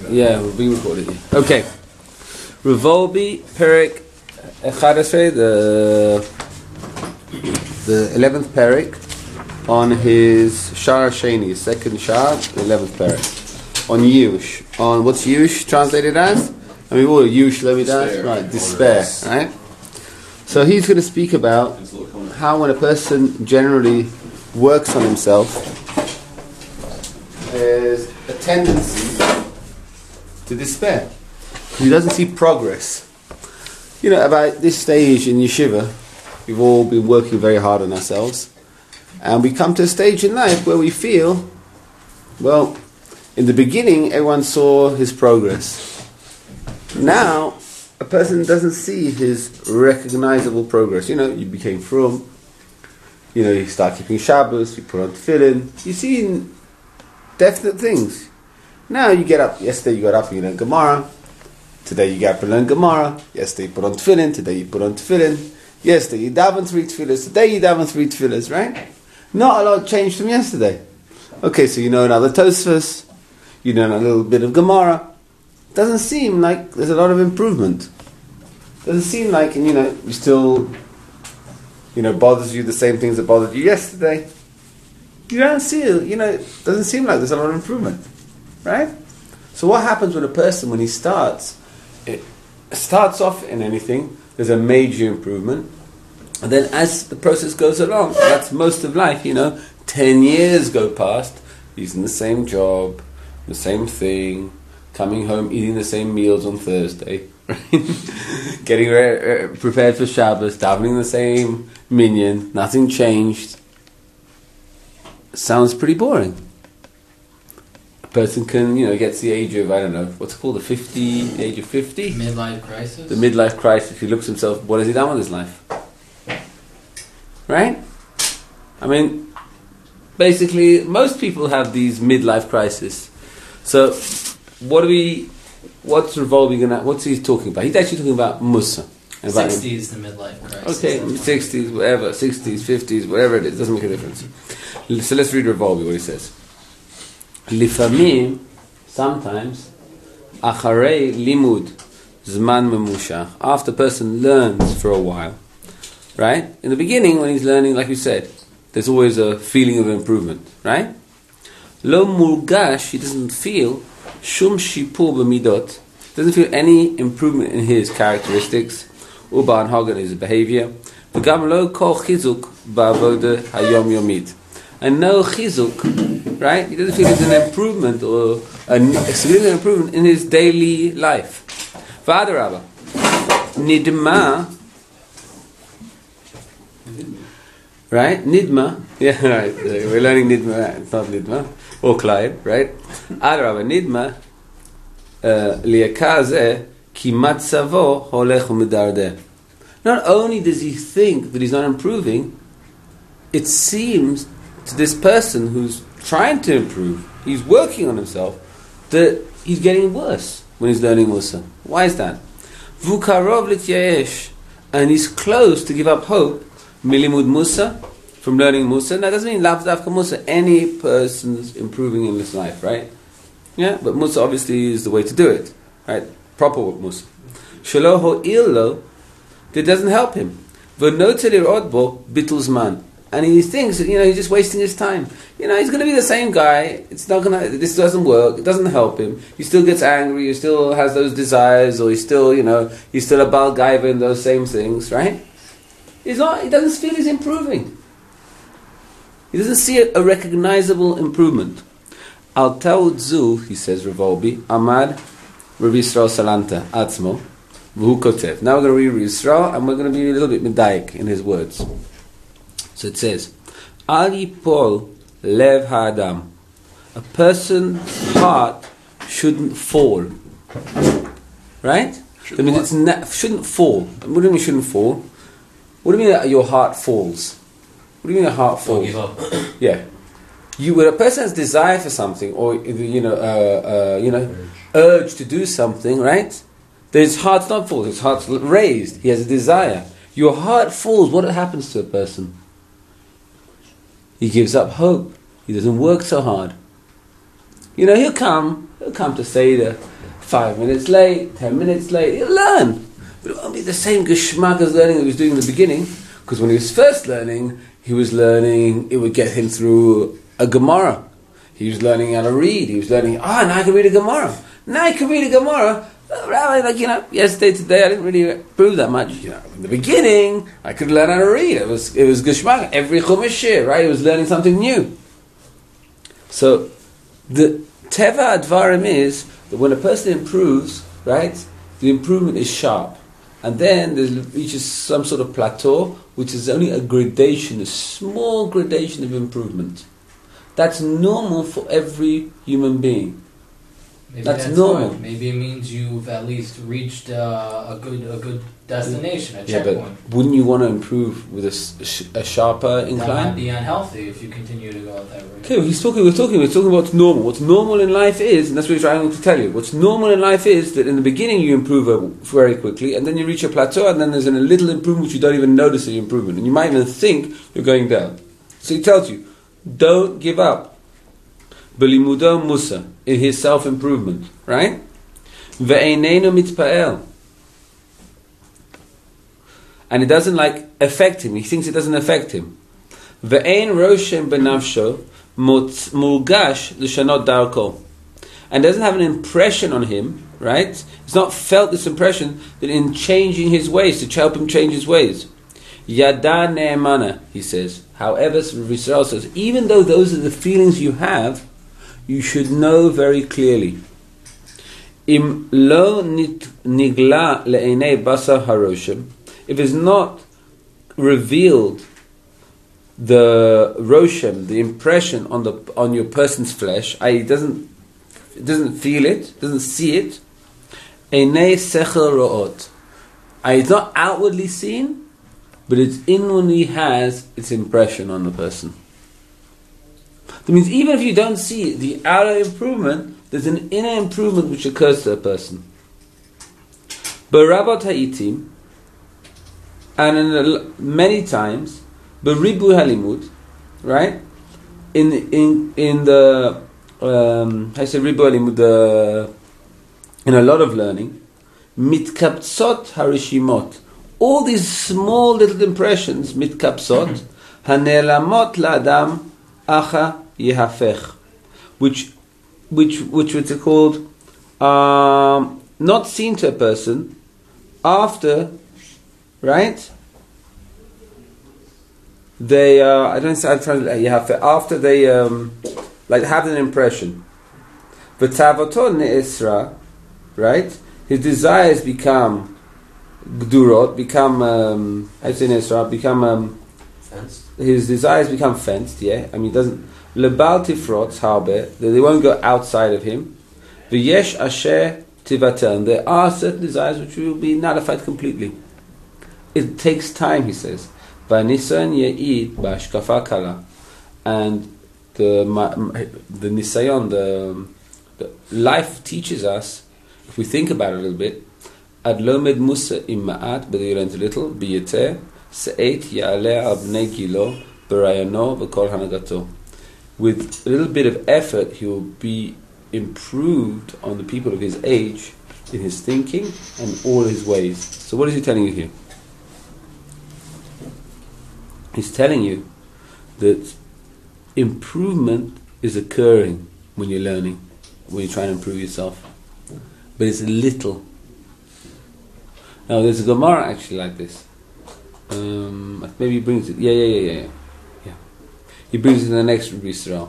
Yeah, we'll be recorded here. Okay. Revolbi, Perik, Echadesre, the 11th Perik, on his Shara Sheni, second Shah, the 11th Perik. On Yush. On what's Yush translated as? I mean, what Yush, let me down? Right, despair, right? So he's going to speak about how when a person generally works on himself, there's a tendency to despair. He doesn't see progress. You know, about this stage in yeshiva, we've all been working very hard on ourselves, and we come to a stage in life where we feel, well, in the beginning everyone saw his progress. Now, a person doesn't see his recognizable progress. You know, you became frum, you know, you start keeping Shabbos, you put on tefillin, you see definite things. Now you get up, yesterday you got up and you learned Gemara, today you get up and learn Gemara, yesterday you put on tefillin, today you put on tefillin, yesterday you daven 3 tefillahs, today you daven 3 tefillahs, right? Not a lot changed from yesterday. Okay, so you know another Tosfos, you know a little bit of Gemara. Doesn't seem like there's a lot of improvement. Doesn't seem like, and you know, you still, you know, bothers you the same things that bothered you yesterday. You don't see it, you know, it doesn't seem like there's a lot of improvement, right? So what happens when a person, when he starts off in anything, there's a major improvement, and then as the process goes along, that's most of life, you know, 10 years go past, he's in the same job, the same thing, coming home, eating the same meals on Thursday, getting prepared for Shabbos, davening the same minyan, nothing changed. Sounds pretty boring. A person can, you know, gets the age of, I don't know, what's it called, the age of 50? Midlife crisis? The midlife crisis. He looks himself, what has he done with his life? Right? I mean, basically, most people have these midlife crises. So, what's revolving in that? What's he talking about? He's actually talking about Musa. 60s, the midlife crisis. Okay, 60s, whatever, 60s, 50s, whatever it is, doesn't make a difference. So let's read Revolvi, what he says. Lifamim, sometimes, acharei limud zman memushach, after a person learns for a while, right? In the beginning, when he's learning, like you said, there's always a feeling of improvement, right? Lo murgash, he doesn't feel shum shipur b'midot, doesn't feel any improvement in his characteristics, uba and hagan, his behavior, v'gam lo kol chizuk ba'avoda hayom yomid, and no chizuk, right? He doesn't feel there's an improvement or a significant improvement in his daily life. V'adarabba, nidma, right? Nidma, yeah, right. We're learning nidma. It's not nidma or Clyde, right? Adarabba, nidma liakazeh ki matzavo holech u'medarder. Not only does he think that he's not improving, it seems to this person who's trying to improve, he's working on himself, that he's getting worse when he's learning Musa. Why is that? Vukarov lityayesh, and he's close to give up hope. Milimud Musa, from learning Musa. Now, that doesn't mean lav davka Musa. Any person's improving in his life, right? Yeah, but Musa obviously is the way to do it, right? Proper Musa. Shaloho illo, that doesn't help him. V'notelir odbo bitulzman, and he thinks that, you know, he's just wasting his time. You know, he's going to be the same guy. It's not going to. This doesn't work. It doesn't help him. He still gets angry. He still has those desires, or he's still, you know, he's still a bal gaiva in those same things, right? He's not. He doesn't feel he's improving. He doesn't see a recognizable improvement. Al Ta'udzu, he says, Revolbi, Amad, Rabbi Yisrael Salanta, Atzmo, V'hu Kotev. Now we're going to read Rabbi Yisrael, and we're going to be a little bit medayik in his words. So it says, Al Yipol Lev Ha'adam. A person's heart shouldn't fall. Right? That means shouldn't fall. What do you mean shouldn't fall? What do you mean that your heart falls? What do you mean a heart falls? Don't give up. Yeah. When a person has desire for something, or urge to do something, right? His heart's not full. His heart's raised. He has a desire. Your heart falls. What happens to a person? He gives up hope. He doesn't work so hard. You know, he'll come to Seder, 5 minutes late, 10 minutes late, he'll learn. But it won't be the same geschmack as learning that he was doing in the beginning, because when he was first learning, it would get him through a Gemara. He was learning how to read. He was learning, now I can read a Gemara. Now I can read a Gemara. Rabbi, yesterday, today, I didn't really improve that much. In the beginning, I could learn how to read. It was geschmack. Every Chumash shir, right? He was learning something new. So, the Teva Advarim is that when a person improves, right, the improvement is sharp. And then there reaches some sort of plateau, which is only a gradation, a small gradation of improvement. That's normal for every human being. Maybe that's normal. Right. Maybe it means you've at least reached a good destination, a checkpoint. But wouldn't you want to improve with a sharper incline? That might be unhealthy if you continue to go out that route. Okay, we're talking about what's normal. What's normal in life is, and that's what we're trying to tell you, what's normal in life is that in the beginning you improve very quickly, and then you reach a plateau, and then there's a little improvement which you don't even notice the improvement, and you might even think you're going down. So he tells you, don't give up. Belimudo Musa, in his self-improvement, right? Ve'einenu mitpa'el. And it doesn't affect him. He thinks it doesn't affect him. Ve'ein roshem benavsho mulgash l'shanot darko. And doesn't have an impression on him, right? He's not felt this impression that in changing his ways, to help him change his ways. Yada ne'emana, he says. However, Yisrael says, even though those are the feelings you have, you should know very clearly. Im lo nigla le'enei basar haroshem. If it's not revealed the roshem, the impression on your person's flesh, it doesn't feel it, doesn't see it. Einei sechel ro'ot. It's not outwardly seen, but it inwardly has its impression on the person. That means even if you don't see the outer improvement, there's an inner improvement which occurs to a person. Barabot ha'itim, and many times, baribu halimud, right? In the I say ribu halimud, in a lot of learning, mitkapsot harishimot. All these small little impressions, mitkapsot, hanelamot la'adam acha yehafech, which are called not seen to a person after, right? They after they have an impression. V'tavotot ne'esra, right? His desires become gdurot, his desires become fenced, yeah. I mean, doesn't lebal tifrot harbe, they won't go outside of him. V'yesh asher tivatel, there are certain desires which will be nullified completely. It takes time, he says. V'nisan ye'id b'ashkafa kala, and the nisayon, the life teaches us, if we think about it a little bit, ad lomed musa imma'at, but you learn a little, b'yeter, se'et ya'aleh al bnei gilo, b'rayano v'kol hanagato. With a little bit of effort, he will be improved on the people of his age, in his thinking and all his ways. So what is he telling you here? He's telling you that improvement is occurring when you're learning, when you're trying to improve yourself. But it's little. Now there's a Gemara actually like this. Maybe he brings it. Yeah. He brings it in the next Rabbi Yisrael.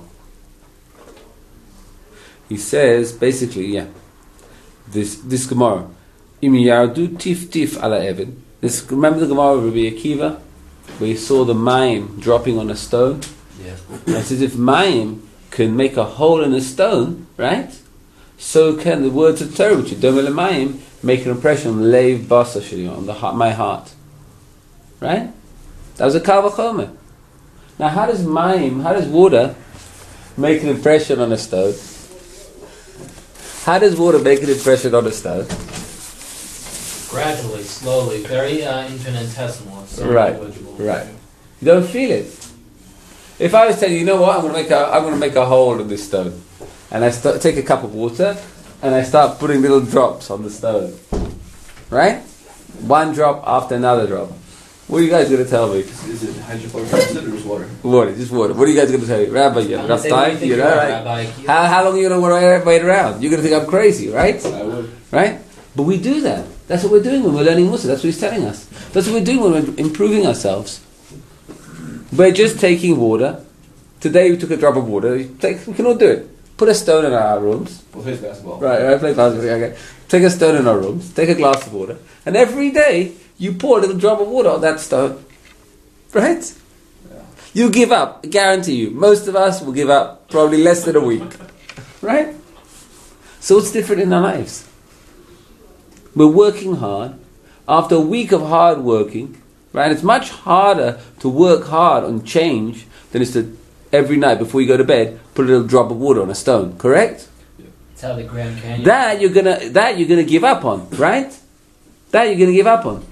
He says, basically, this Gemara, Im yardu tif ala even. Remember the Gemara of Rabbi Akiva, where he saw the mayim dropping on a stone? Yeah. It's as if mayim can make a hole in a stone, right? So can the words of Torah, which are domel mayim, make an impression on leiv basa sheli, on my heart. Right? That was a kal v'chomer. Now how does water make an impression on a stone? How does water make an impression on a stone? Gradually, slowly, very infinitesimal. So right. You don't feel it. If I was telling you, you know what, I'm going to make a hole in this stone, and I take a cup of water, and I start putting little drops on the stone. Right? One drop after another drop. What are you guys going to tell me? Is it hydrochloric acid or just water? Water, just water. What are you guys going to tell me? Rabbi, you have enough time? You know, right? Rabbi. How long are you going to wait around? You're going to think I'm crazy, right? I would. Right? But we do that. That's what we're doing when we're learning Mussar. That's what he's telling us. That's what we're doing when we're improving ourselves. We're just taking water. Today we took a drop of water. We can all do it. Put a stone in our rooms. We'll play basketball. Right, play basketball. Okay. Take a stone in our rooms. Take a glass of water. And every day you pour a little drop of water on that stone. Right? Yeah. You give up. I guarantee you. Most of us will give up probably less than a week. Right? So what's different in our lives? We're working hard. After a week of hard working, right? It's much harder to work hard on change than it's to every night before you go to bed put a little drop of water on a stone. Correct? That's how the Grand Canyon. That you're gonna give up on, right? That you're gonna give up on.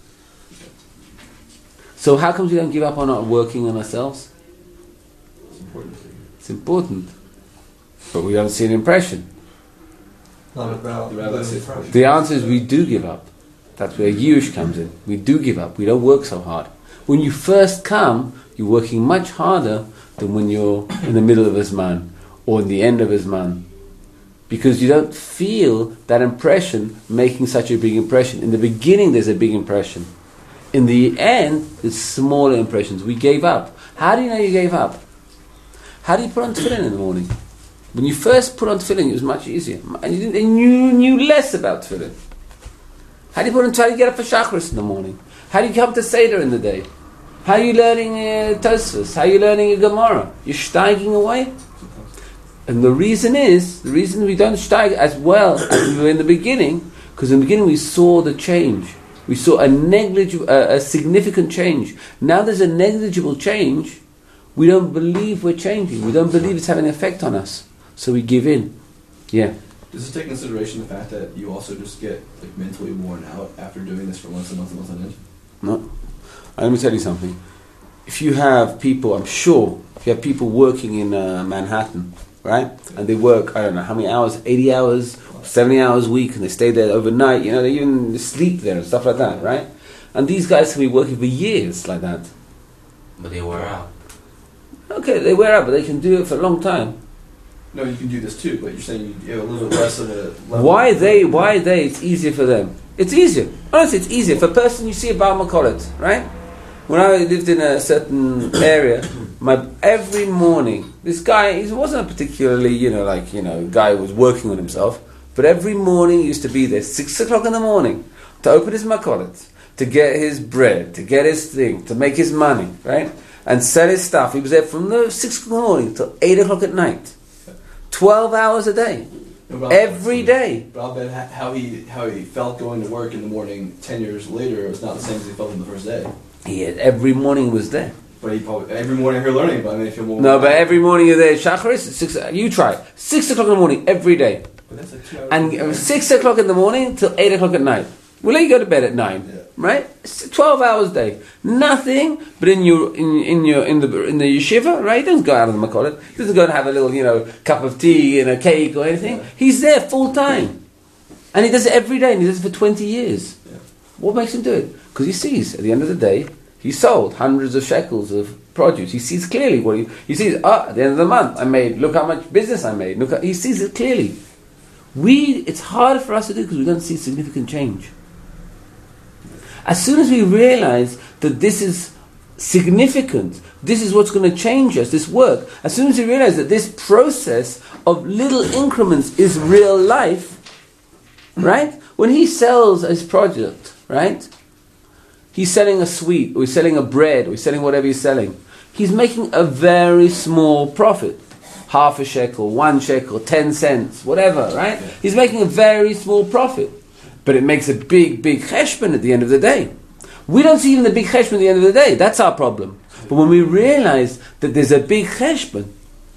So how come we don't give up on our working on ourselves? It's important. It's important, but we don't see an impression. The answer is we do give up. That's where Yush comes in. We do give up. We don't work so hard. When you first come, you're working much harder than when you're in the middle of Zman or in the end of Zman. Because you don't feel that impression making such a big impression. In the beginning there's a big impression. In the end, there's smaller impressions. We gave up. How do you know you gave up? How do you put on tefillin in the morning? When you first put on tefillin, it was much easier. And you knew less about tefillin. How do you put on tefillin? How do you get up for Shachris in the morning? How do you come to Seder in the day? How are you learning Tosfos? How are you learning a Gemara? You're steiging away. And the reason we don't steig as well as we were in the beginning, because in the beginning we saw the change. We saw a significant change. Now there's a negligible change. We don't believe we're changing. We don't believe it's having an effect on us. So we give in. Yeah. Does this take into consideration the fact that you also just get mentally worn out after doing this for months and months and months on end? No. Let me tell you something. If you have people, I'm sure, if you have people working in Manhattan, right? And they work, I don't know, how many hours, 80 hours, 70 hours a week, and they stay there overnight, they even sleep there and stuff like that, right? And these guys can be working for years like that. But they wear out. Okay, they wear out, but they can do it for a long time. No, you can do this too, but you're saying you have a little bit less of a level. Why are they? It's easier for them. It's easier. Honestly, it's easier. For a person, you see a Baal Makolet, right? When I lived in a certain area, every morning, this guy, he wasn't a particularly, guy who was working on himself, but every morning he used to be there, 6 o'clock in the morning, to open his Makolet, to get his bread, to get his thing, to make his money, right? And sell his stuff. He was there from the 6 o'clock in the morning till 8 o'clock at night. 12 hours a day. Every day. But I'll bet how he felt going to work in the morning 10 years later was not the same as he felt on the first day. Every morning was there. But he probably, every morning you're learning, but I mean, if you're more... No, but every morning you're there, Shacharis, you try. 6 o'clock in the morning, every day. But that's like 2 hours. And 6 o'clock in the morning till 8 o'clock at night. We'll let you go to bed at 9, right? It's 12 hours a day. Nothing but in the yeshiva, right? He doesn't go out of the Makolet. He doesn't go and have a little, cup of tea and a cake or anything. Yeah. He's there full time. And he does it every day, and he does it for 20 years. Yeah. What makes him do it? Because he sees, at the end of the day, he sold hundreds of shekels of produce. He sees clearly what he sees, at the end of the month, look how much business I made. He sees it clearly. It's harder for us to do because we don't see significant change. As soon as we realize that this is significant, this is what's going to change us, this work, as soon as we realize that this process of little increments is real life, right? When he sells his product, right? He's selling a sweet, or he's selling a bread, or he's selling whatever he's selling. He's making a very small profit. Half a shekel, 1 shekel, 10 cents, whatever, right? He's making a very small profit. But it makes a big, big cheshbon at the end of the day. We don't see even the big cheshbon at the end of the day. That's our problem. But when we realize that there's a big cheshbon,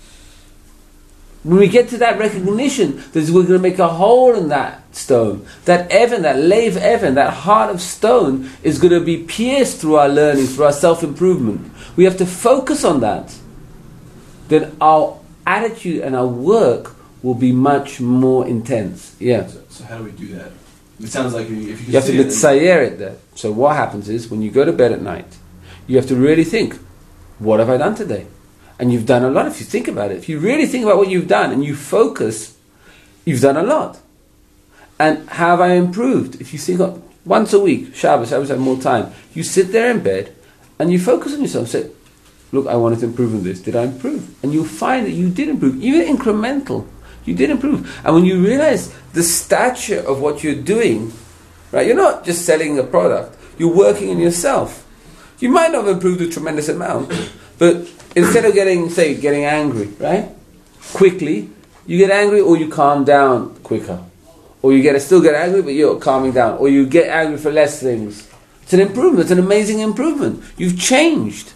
when we get to that recognition that we're going to make a hole in that stone, that Evan, that Lev Evan, that heart of stone is going to be pierced through our learning, through our self-improvement. We have to focus on that. Then our attitude and our work will be much more intense. Yeah. So how do we do that? It sounds like if You have to mitzayer it there. So what happens is, when you go to bed at night, you have to really think, what have I done today? And you've done a lot if you think about it. If you really think about what you've done and you focus, you've done a lot. And how have I improved? If you think of once a week, Shabbos have more time, you sit there in bed and you focus on yourself. Say, look, I wanted to improve in this. Did I improve? And you'll find that you did improve. Even incremental, you did improve. And when you realize the stature of what you're doing, right, you're not just selling a product, you're working in yourself. You might not have improved a tremendous amount, but instead of getting angry, right, quickly, you get angry or you calm down quicker. Or you still get angry, but you're calming down. Or you get angry for less things. It's an improvement. It's an amazing improvement. You've changed.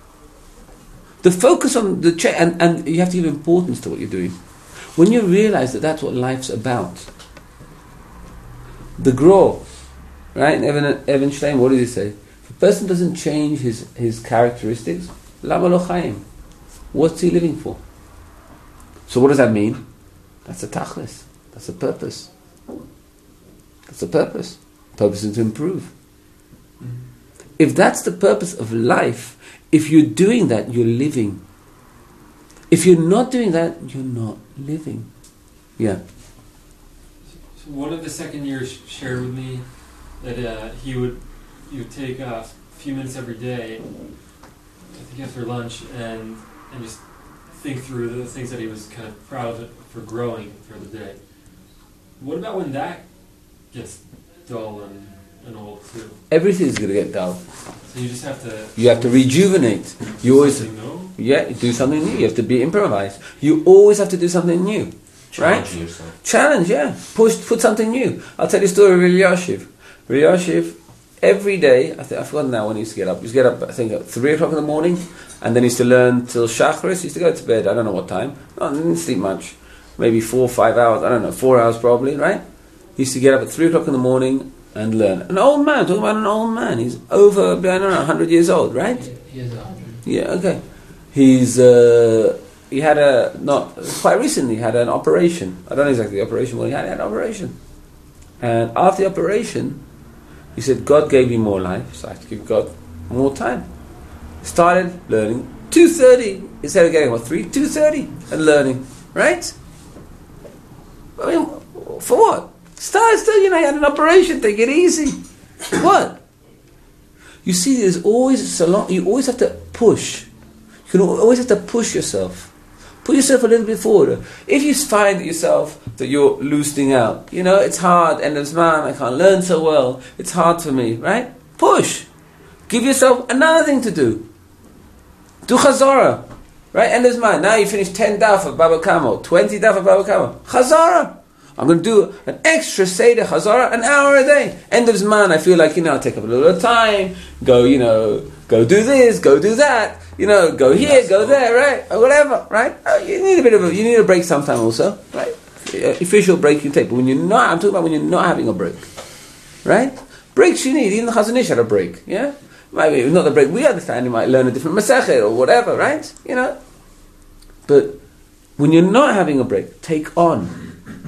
The focus on the change, and you have to give importance to what you're doing. When you realize that that's what life's about. The Gro, right? Evan Shleim, what does he say? If a person doesn't change his characteristics, lama lo chaim. What's he living for? So what does that mean? That's a tachlis. That's a purpose. That's the purpose. Purpose is to improve. If that's the purpose of life, if you're doing that, you're living. If you're not doing that, you're not living. Yeah. So one of the second years shared with me that he would take a few minutes every day, I think after lunch, and just think through the things that he was kind of proud of for growing for the day. What about when that gets dull and old too? Everything's going to get dull. So you just have to... You have to rejuvenate. You always... Yeah, do something new. You have to be improvised. You always have to do something new. Challenge right? yourself. Challenge, yeah. Put something new. I'll tell you a story of Elyashiv. Elyashiv, every day, I've forgotten now when he used to get up. He used to get up, I think, at 3 o'clock in the morning, and then he used to learn till Shachris. He used to go to bed, I don't know what time. No, he didn't sleep much. Maybe 4 or 5 hours, I don't know, 4 hours probably, right? He used to get up at 3 o'clock in the morning and learn. An old man, talking about an old man. He's over, I don't know, 100 years old, right? He is 100. Yeah, okay. He had not quite recently, had an operation. I don't know exactly the operation, but he had an operation. And after the operation, he said, God gave me more life, so I have to give God more time. Started learning 2:30 instead of getting 2:30 and learning, right? I mean, for what? Still, he had an operation, take it easy. What? You see, there's always you always have to push. You always have to push yourself. Put yourself a little bit forward. If you find yourself that you're loosening out, it's hard, and as man, I can't learn so well, it's hard for me, right? Push. Give yourself another thing to do. Do Chazorah, right? End of man. Now you finish 10 daf of Baba Kamo, 20 daf of Baba Kamo. Chazorah. I'm going to do an extra Seder Chazorah, an hour a day. End of man, I feel like, I'll take up a little time, go do this, go do that, go here, go there, right? Or whatever, right? You need a break sometime also, right? Official break you take, but I'm talking about when you're not having a break, right? Breaks you need, even the Chazon Ish had a break, yeah? Maybe not the break we understand, you might learn a different Masechet or whatever, right? But when you're not having a break, take on.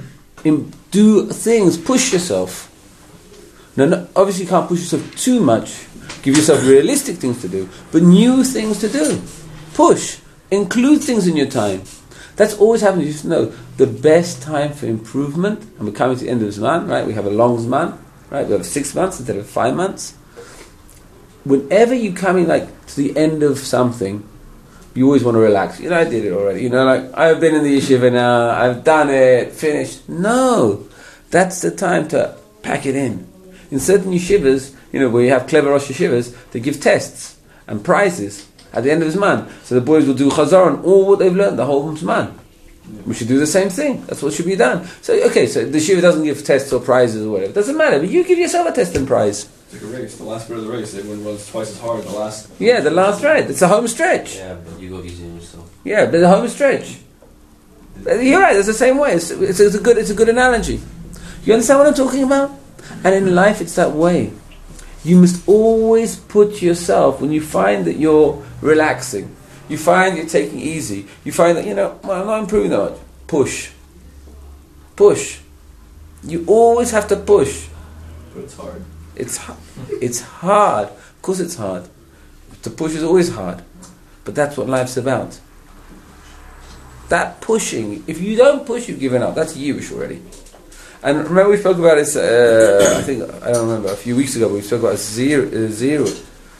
Do things, push yourself. No, obviously you can't push yourself too much. Give yourself realistic things to do, but new things to do. Push. Include things in your time. That's always happening. You just know the best time for improvement, and we're coming to the end of Zman, right? We have a long Zman, right? We have 6 months instead of 5 months. Whenever you're coming to the end of something, you always want to relax. I did it already. I've been in the yeshiva now, I've done it, finished. No, that's the time to pack it in. In certain yeshivas, where you have clever Rosh Yeshivas, they give tests and prizes at the end of Zman. So the boys will do Chazar on all what they've learned the whole Zman. We should do the same thing. That's what should be done. So the yeshiva doesn't give tests or prizes or whatever. It doesn't matter, but you give yourself a test and prize. It's like a race. The last bit of the race, everyone runs twice as hard. The last right. It's a home stretch. Yeah, but you go easy on yourself. Yeah, but the home stretch. You're right. It's the same way. It's a good analogy. You understand what I'm talking about? And in life, it's that way. You must always put yourself, when you find that you're relaxing, you find you're taking easy, you find that I'm not improving that much. Push. Push. You always have to push. But it's hard. It's hard. Of course it's hard. To push is always hard. But that's what life's about. That pushing, if you don't push, you've given up. That's Yirush already. And remember we spoke about this, I don't remember, a few weeks ago we spoke about Zrizus.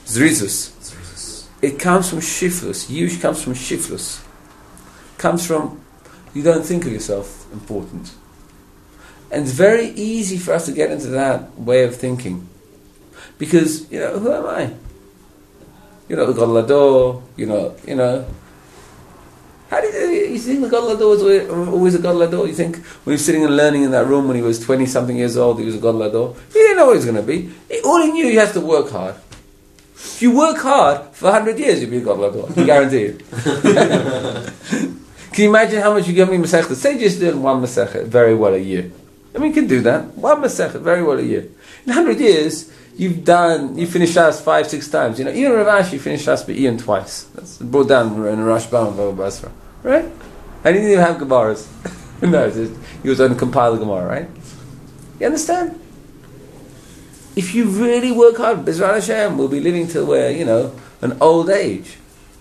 It comes from Shiflus. Yirush comes from Shiflus. Comes from, you don't think of yourself important. And it's very easy for us to get into that way of thinking. Because, who am I? You're not the Gadol Hador, you know. How do you think the Gadol Hador was always a Gadol Hador? You think when he was sitting and learning in that room when he was 20-something years old, he was a Gadol Hador? He didn't know what he was going to be. All he knew, he has to work hard. If you work hard for 100 years, you'll be a Gadol Hador. I guarantee it. Can you imagine how much you give me Masechet? Say just doing one Masechet very well a year. You can do that. One Masechet very well a year. In 100 years, you finished Shas 5-6 times. Even Rav Ashi finished Shas Be'iyun twice. That's brought down in Rashba and Baba Basra. Right? And he didn't even have Gemaras. No, he was on compile the Gemara, right? You understand? If you really work hard, B'ezras Hashem will be living till we're, an old age.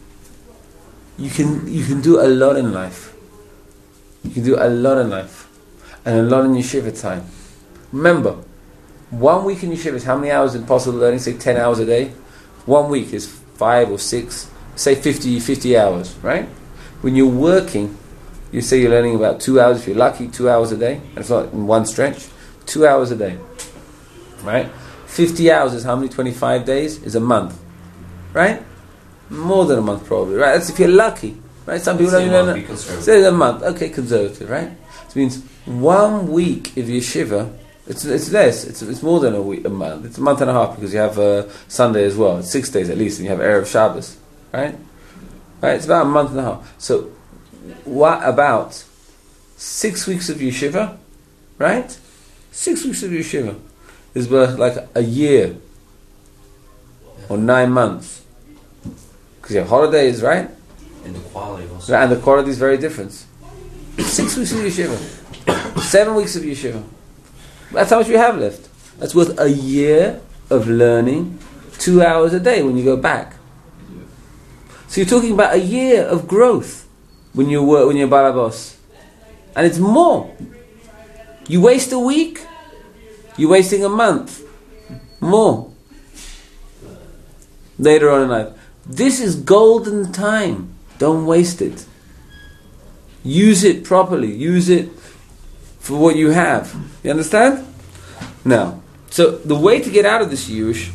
You can do a lot in life. You can do a lot in life. And a lot in yeshiva time. Remember, 1 week in yeshiva is how many hours in possible learning? Say 10 hours a day. 1 week is 5 or 6, say 50 hours, right? When you're working, you say you're learning about 2 hours, if you're lucky, 2 hours a day. And if not in one stretch, 2 hours a day. Right? 50 hours is how many? 25 days? Is a month. Right? More than a month probably, right? That's if you're lucky. Right? Some people don't even learn. Say a month. Okay, conservative, right? It means 1 week of yeshiva, it's less. It's more than a month. It's a month and a half because you have Sunday as well. It's 6 days at least, and you have Erev Shabbos, right? Right. It's about a month and a half. So, what about 6 weeks of yeshiva, right? 6 weeks of yeshiva is worth like a year or 9 months because you have holidays, right? And the quality also. Right, and the quality is very different. 6 weeks of yeshiva, 7 weeks of yeshiva. That's how much we have left. That's worth a year of learning, 2 hours a day when you go back. So you're talking about a year of growth when you're balabos, and it's more. You waste a week, you're wasting a month, more. Later on in life, this is golden time. Don't waste it. Use it properly. Use it for what you have. You understand? Now, so the way to get out of this Yirush.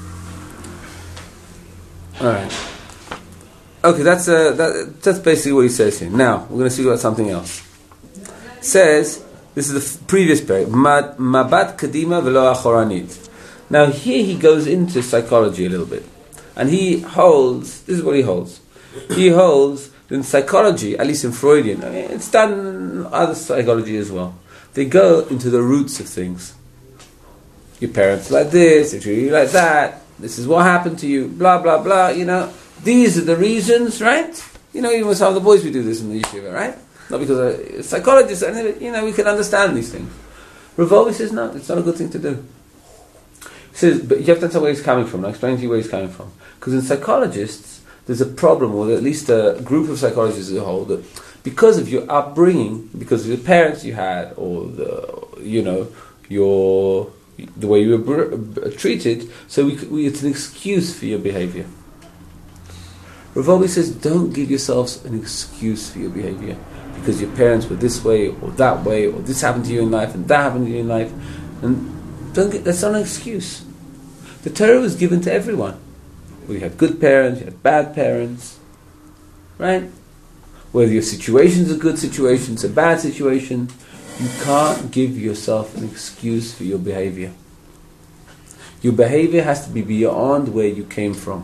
All right. Okay, that's basically what he says here. Now we're going to speak about something else. It says this is the previous paragraph. Mabat kadima velo achoranit. Now here he goes into psychology a little bit, and he holds. This is what he holds. He holds in psychology, at least in Freudian. I mean, it's done in other psychology as well. They go into the roots of things. Your parents like this, they treat you like that. This is what happened to you. Blah blah blah. These are the reasons, right? Even with some of the boys we do this in the yeshiva, right? Not because psychologists, we can understand these things. Rav Wolbe says no, it's not a good thing to do. He says, but you have to understand where he's coming from. I'll explain to you where he's coming from. Because in psychologists, there's a problem, or at least a group of psychologists as a whole, that because of your upbringing, because of the parents you had, or the way you were treated, so it's an excuse for your behavior. Rav Wolbe says, don't give yourselves an excuse for your behavior because your parents were this way or that way, or this happened to you in life and that happened to you in life, and that's not an excuse. The Torah was given to everyone. You had good parents, you had bad parents, right? Whether your situation's a good situation, it's a bad situation, you can't give yourself an excuse for your behavior. Your behavior has to be beyond where you came from.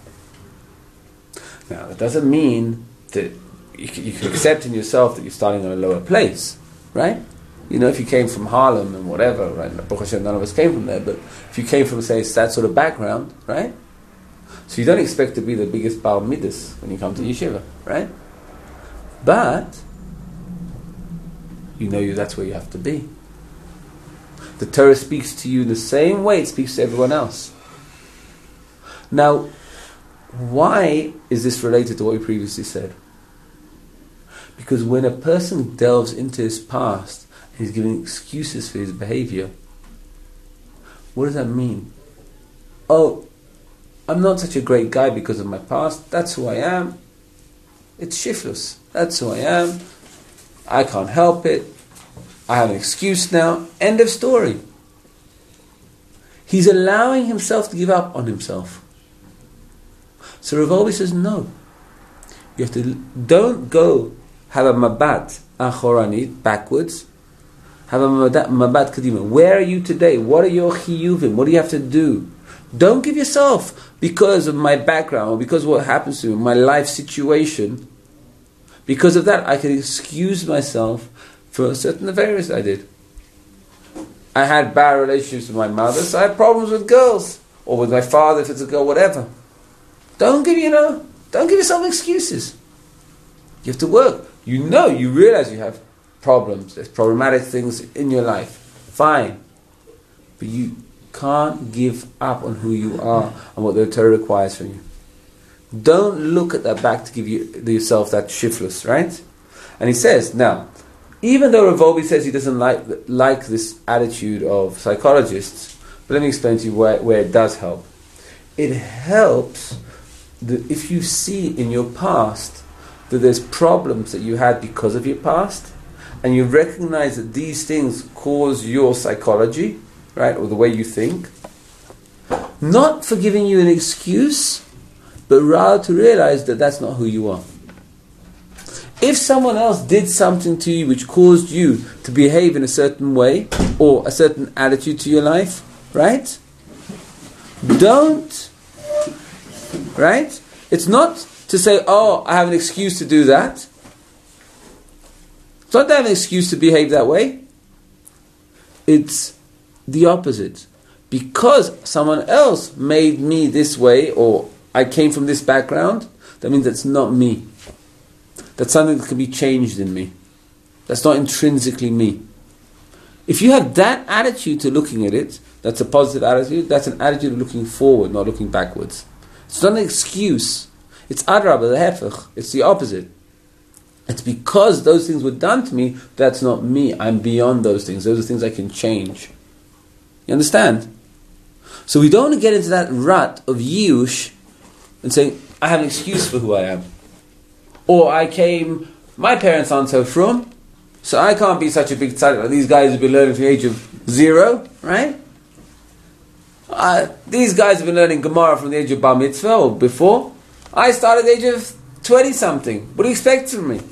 Now, that doesn't mean that you can accept in yourself that you're starting on a lower place, right? If you came from Harlem and whatever, right? Baruch Hashem, none of us came from there, but if you came from, say, that sort of background, right? So you don't expect to be the biggest Baal Midas when you come to yeshiva, right? But you know that's where you have to be. The Torah speaks to you the same way it speaks to everyone else. Now, why is this related to what we previously said? Because when a person delves into his past and he's giving excuses for his behavior, what does that mean? Oh, I'm not such a great guy because of my past. That's who I am. It's shiftless. That's who I am. I can't help it. I have an excuse now. End of story. He's allowing himself to give up on himself. So Rav Wolbe says, no. You have to, don't go have a mabat achorani, backwards. Have a mabat kadima. Where are you today? What are your chiyuvim? What do you have to do? Don't give yourself, because of my background, or because of what happens to me, my life situation, because of that I can excuse myself for certain affairs I did. I had bad relationships with my mother, so I had problems with girls, or with my father if it's a girl, whatever. Don't give yourself excuses. You have to work. You realize you have problems. There's problematic things in your life. Fine. But you can't give up on who you are and what the Torah requires from you. Don't look at that back to give yourself that shiftless, right? And he says, now, even though Rav Wolbe says he doesn't like this attitude of psychologists, but let me explain to you where it does help. It helps that if you see in your past that there's problems that you had because of your past, and you recognize that these things cause your psychology, right, or the way you think, not for giving you an excuse, but rather to realize that that's not who you are. If someone else did something to you which caused you to behave in a certain way, or a certain attitude to your life, right? Right? It's not to say, oh, I have an excuse to do that. It's not to have an excuse to behave that way. It's the opposite. Because someone else made me this way, or I came from this background, that means that's not me. That's something that can be changed in me. That's not intrinsically me. If you have that attitude to looking at it, that's a positive attitude, that's an attitude of looking forward, not looking backwards. It's not an excuse. It's adrabah, the hefech. It's the opposite. It's because those things were done to me, that's not me. I'm beyond those things. Those are things I can change. You understand? So we don't want to get into that rut of yiush and saying, I have an excuse for who I am. Or my parents aren't so frum, so I can't be such a big tzaddik. These guys have been learning from the age of 0, right? These guys have been learning Gemara from the age of Bar Mitzvah or before. I started at the age of 20-something. What do you expect from me?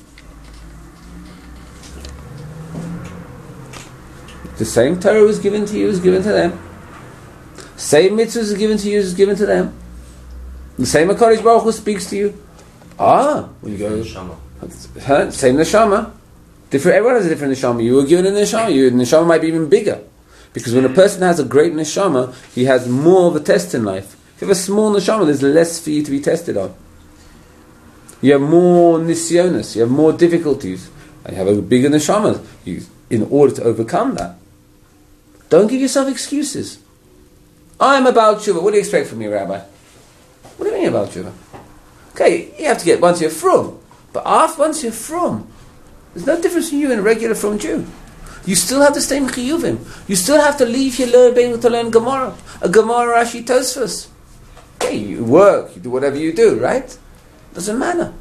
The same Torah was given to you is given to them. Same mitzvahs is given to you is given to them. The same HaKadosh Baruch Hu speaks to you. When you go, same neshama. Different. Everyone has a different neshama. You were given a neshama. Your neshama might be even bigger, because when a person has a great neshama, he has more of a test in life. If you have a small neshama, there's less for you to be tested on. You have more nisyonis. You have more difficulties. And you have a bigger neshama in order to overcome that. Don't give yourself excuses. I'm about tshuva. What do you expect from me, Rabbi? What do you mean about tshuva? Okay, you have to get once you're frum. But once you're frum, there's no difference in you and a regular frum Jew. You still have the same chiyuvim. You still have to leave your learning to learn Gemara. A Gemara Rashi Tosfos. Okay, you work, you do whatever you do, right? Doesn't matter.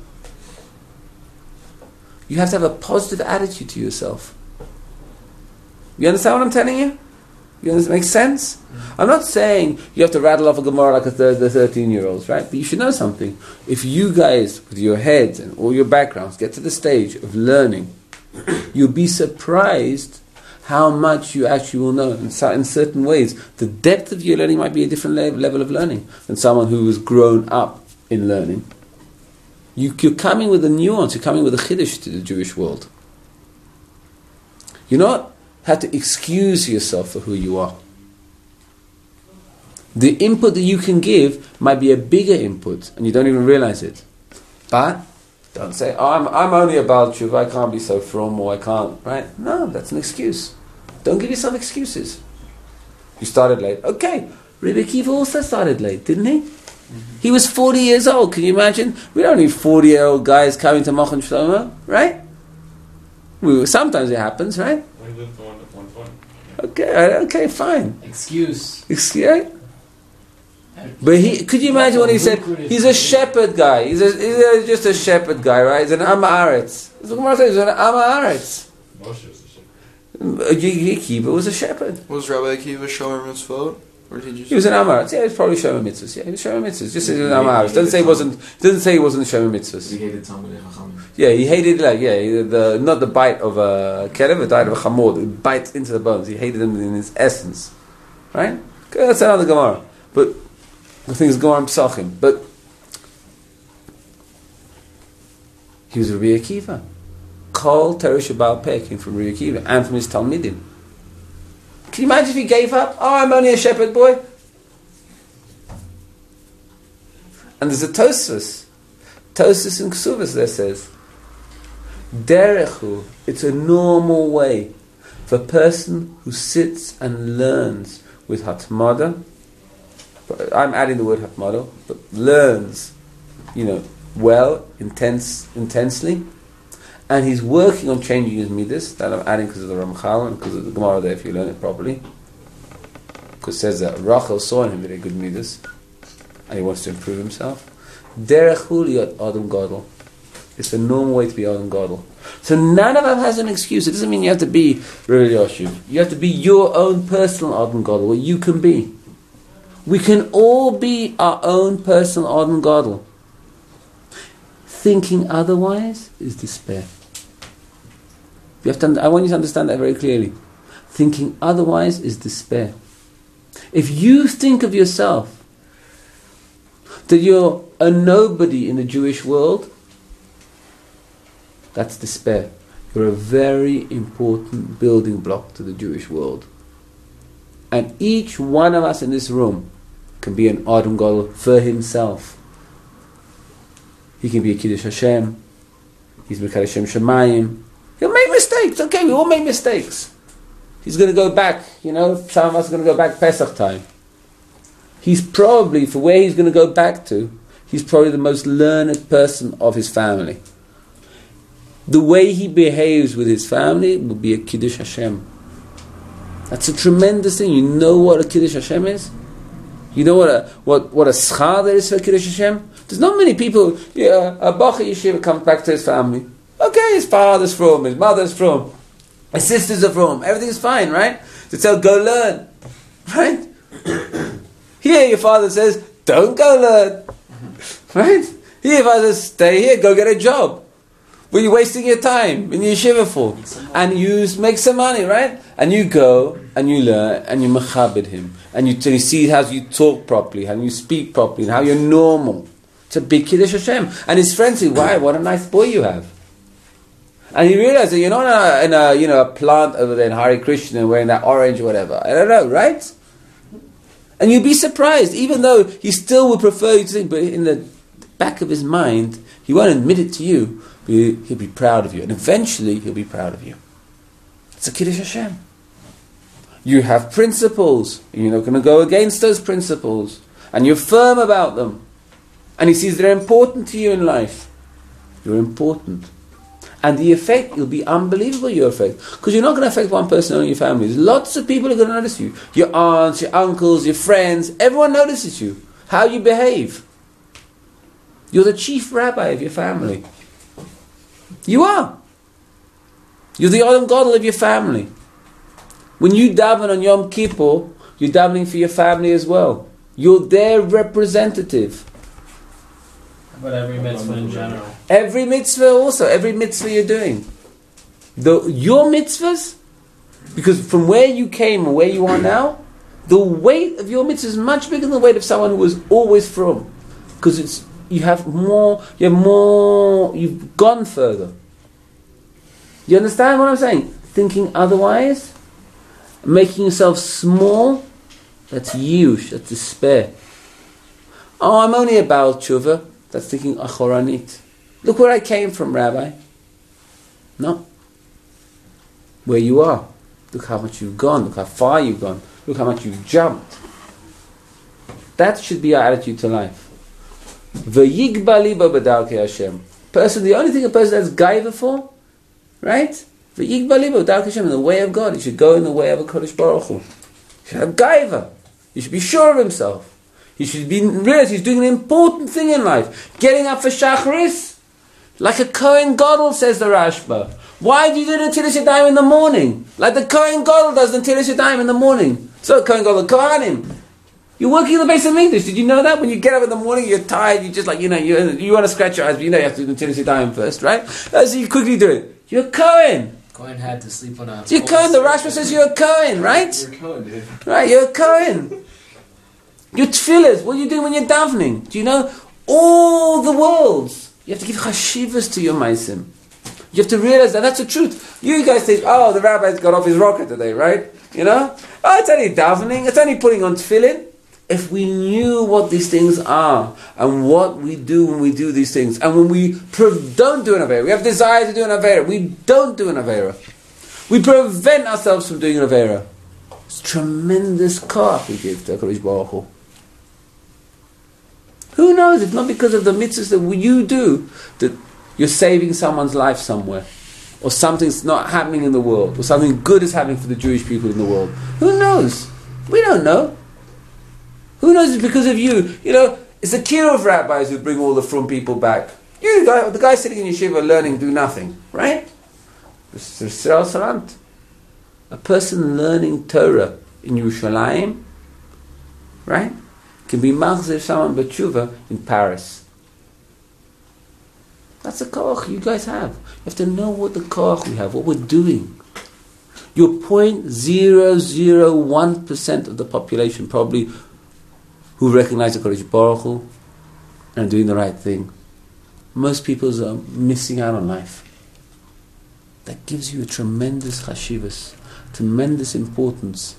You have to have a positive attitude to yourself. You understand what I'm telling you? You understand? Makes sense? I'm not saying you have to rattle off a Gemara like the 13-year-olds, right? But you should know something. If you guys, with your heads and all your backgrounds, get to the stage of learning, you'll be surprised how much you actually will know. In certain ways, the depth of your learning might be a different level of learning than someone who has grown up in learning. You're coming with a nuance, you're coming with a chiddush to the Jewish world. You're not have to excuse yourself for who you are. The input that you can give might be a bigger input, and you don't even realize it. But Don't say, I'm only a Baal Tshuva, I can't be so from, or I can't, right? No, that's an excuse. Don't give yourself excuses. You started late. Okay, Rebbe Akiva also started late, didn't he? Mm-hmm. He was 40 years old, can you imagine? We don't need 40-year-old guys coming to Machon Shlomo, right? Sometimes it happens, right? We lived to 120. Okay, fine. Excuse. Right? But could you imagine what he said? He's a shepherd guy. He's just a shepherd guy, right? He's an Am Haaretz. He's an Am Haaretz. Moshe was a shepherd. Akiva was a shepherd. Was Rabbi Akiva Shomer Mitzvot? Or did you He was an Am Haaretz. Yeah, he was probably Shomer Mitzvahs. Yeah, he was Shomer Mitzvahs. Just as an Am Haaretz. Doesn't say he wasn't Shomer Mitzvahs. He hated Talmidei Chachamim. Yeah, he hated not the bite of a kelev, the bite of a chamor. It bites into the bones. He hated them in his essence, right? Okay, that's another Gemara. But the thing is Gemara Pesachim. But he was Rabbi Akiva. Kol Teresh Baal Peh came from Rabbi Akiva and from his Talmidim. Can you imagine if he gave up? Oh, I'm only a shepherd boy. And there's a Tosfos in Ksuvas that says, Derechu, it's a normal way for a person who sits and learns with Hatmada. I'm adding the word Hatmada, but learns, well, intensely, and he's working on changing his midas. That I'm adding because of the Ramchal and because of the Gemara there, if you learn it properly. Because it says that Rachel saw in him very good midas, and he wants to improve himself. Derechu liyot Adam Gadol. It's the normal way to be Adam Gadol. So none of us has an excuse. It doesn't mean you have to be Rabbi Yoshev. You have to be your own personal Adam Gadol, what you can be. We can all be our own personal Adam Gadol. Thinking otherwise is despair. I want you to understand that very clearly. Thinking otherwise is despair. If you think of yourself that you're a nobody in the Jewish world, that's despair. You're a very important building block to the Jewish world. And each one of us in this room can be an Adam Gadol for himself. He can be a Kiddush Hashem. He's Mekadosh Shem Shemayim. He'll make mistakes. Okay, we all make mistakes. He's going to go back, some of us are going to go back Pesach time. He's probably, for where he's going to go back to, he's probably the most learned person of his family. The way he behaves with his family will be a Kiddush Hashem. That's a tremendous thing. You know what a Kiddush Hashem is? You know what a schar there is for Kiddush Hashem? There's not many people, a Bacha Yeshiva comes back to his family. Okay, his father's from, his mother's from, his sisters are from, everything's fine, right? They tell, go learn, right? Here your father says, don't go learn, right? Here your father says, stay here, go get a job. What are you wasting your time in the yeshiva for? And you make some money, right? And you go, and you learn, and you mechabed him. And you see how you talk properly, how you speak properly, and how you're normal. It's a big Kiddush Hashem. And his friends say, wow, what a nice boy you have. And he realizes that you're not in a plant over there in Hare Krishna and wearing that orange or whatever. I don't know, right? And you'd be surprised, even though he still would prefer you to think, but in the back of his mind, he won't admit it to you, but he'll be proud of you. And eventually, he'll be proud of you. It's a Kiddush Hashem. You have principles. You're not going to go against those principles. And you're firm about them. And he sees they're important to you in life. You're important. And the effect will be unbelievable, your effect. Because you're not going to affect one person only in your family. There's lots of people who are going to notice you. Your aunts, your uncles, your friends. Everyone notices you. How you behave. You're the chief rabbi of your family. You are. You're the Adam Gadol of your family. When you daven on Yom Kippur, you're davening for your family as well. You're their representative. But every mitzvah in general. Every mitzvah also. Every mitzvah you're doing. Your mitzvahs, because from where you came and where you are now, the weight of your mitzvah is much bigger than the weight of someone who was always from. Because you've gone further. You understand what I'm saying? Thinking otherwise, making yourself small, that's yush, that's despair. Oh, I'm only a Baal Tshuva. That's thinking achoranit. Look where I came from, Rabbi. No. Where you are. Look how much you've gone. Look how far you've gone. Look how much you've jumped. That should be our attitude to life. V'yigba libo b'darkei Hashem. Person, the only thing a person has gaiva for, right? V'yigba libo b'darkei Hashem, in the way of God. He should go in the way of a Kodesh Baruch Hu. He should have gaiva. He should be sure of himself. He should realize he's doing an important thing in life. Getting up for Shacharis, like a Kohen Gadol, says the Rashba. Why do you do the Netilas Yadayim in the morning? Like the Kohen Gadol does the Netilas Yadayim in the morning. So Kohen Gadol, Kohanim. You're working in the base of English. Did you know that? When you get up in the morning, you're tired, you just like, you want to scratch your eyes, but you know you have to do the Netilas Yadayim first, right? So you quickly do it. You're a Kohen. Kohen had to sleep on a... You're Kohen. The Rashba says you're a Kohen, right? You're a Kohen, dude. Right, you're a Kohen. Your tefillahs, what are you doing when you're davening? Do you know all the worlds? You have to give chashivas to your maisim. You have to realize that that's the truth. You guys think, oh, the rabbi's got off his rocket today, right? You know? Oh, it's only davening, it's only putting on tefillin. If we knew what these things are, and what we do when we do these things, and when we don't do an Avera, we have desire to do an Avera, we don't do an Avera. We prevent ourselves from doing an Avera. It's tremendous koach we give to HaKadosh Baruch Hu. Who knows? It's not because of the mitzvahs that you do that you're saving someone's life somewhere, or something's not happening in the world, or something good is happening for the Jewish people in the world. Who knows? We don't know. Who knows? It's because of you. You know, it's the cure of rabbis who bring all the frum people back. You, the guy sitting in yeshiva learning, do nothing, right? It's Sarant. A person learning Torah in Yerushalayim, right, can be machzir someone b'tshuva in Paris. That's the koach you guys have. You have to know what the koach we have, what we're doing. You're 0.001% of the population probably who recognize the Kodesh Baruch Hu and are doing the right thing. Most people are missing out on life. That gives you a tremendous chashivas, tremendous importance.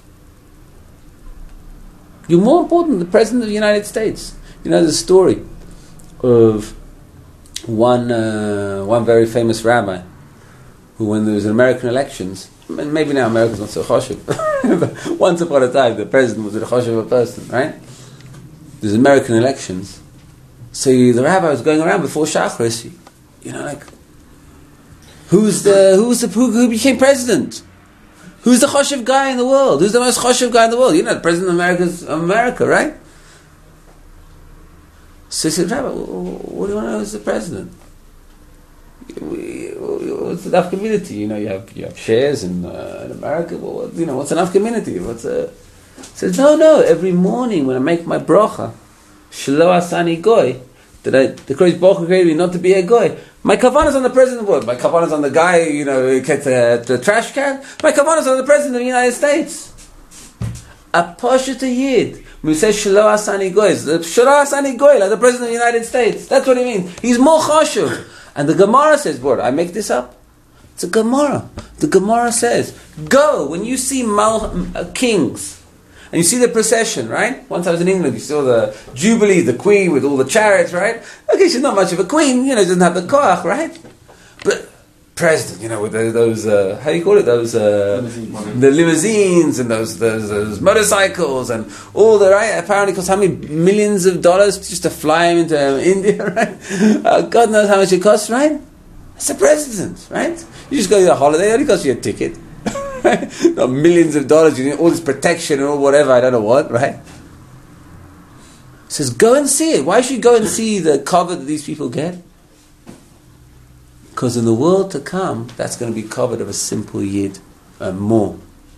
You're more important than the President of the United States. You know the story of one very famous rabbi who, when there was American elections, maybe now America's not so choshev, but once upon a time the president was a choshev person, right? There's American elections, so the rabbi was going around before Shacharis, you know, like, who became president? Who's the choshev guy in the world? Who's the most choshev guy in the world? You know, the president of America, right? So he said, Rabbi, what do you want to know as the president? What's enough community? You know, you have shares in America. Well, you know, what's enough community? He says, no. Every morning when I make my bracha, Shelo Asani Goy, that the Kodesh Baruch Hu created me not to be a goy. My kavanah is on the president of the world. My kavanah is on the guy, you know, who gets the trash can. My kavanah is on the president of the United States. A Pashat Yid. When we say Shelo Asani Goy, Shelo Asani Goy, like the president of the United States. That's what he means. He's more chashuv. And the Gemara says, what? I make this up? It's a Gemara. The Gemara says, go when you see kings. And you see the procession, right? Once I was in England, you saw the Jubilee, the Queen with all the chariots, right? Okay, she's not much of a queen, you know, doesn't have the koach, right? But president, you know, with those how do you call it? Those the limousines and those motorcycles and all the, right? Apparently costs how many millions of dollars just to fly him into India, right? God knows how much it costs, right? It's the president, right? You just go to a holiday, it only costs you a ticket. Not millions of dollars, you need all this protection and all whatever, I don't know what, right? It says, go and see it. Why should you go and see the cover that these people get? Because in the world to come, that's going to be covered of a simple yid and more.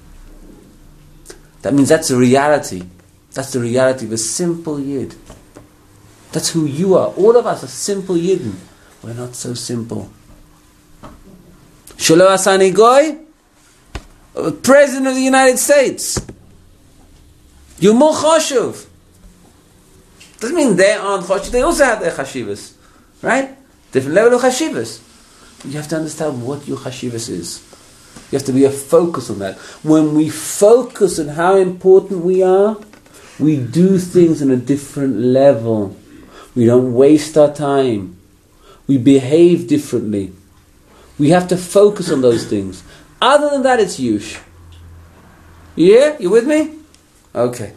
That means that's the reality. That's the reality of a simple yid. That's who you are. All of us are simple yidden. We're not so simple. Shelo Asani Goy, President of the United States. You're more chashuv. Doesn't mean they aren't chashuv. They also have their chashivas, right? Different level of chashivas. You have to understand what your chashivas is. You have to be a focus on that. When we focus on how important we are, we do things on a different level. We don't waste our time. We behave differently. We have to focus on those things. Other than that, it's yush. Yeah? You with me? Okay.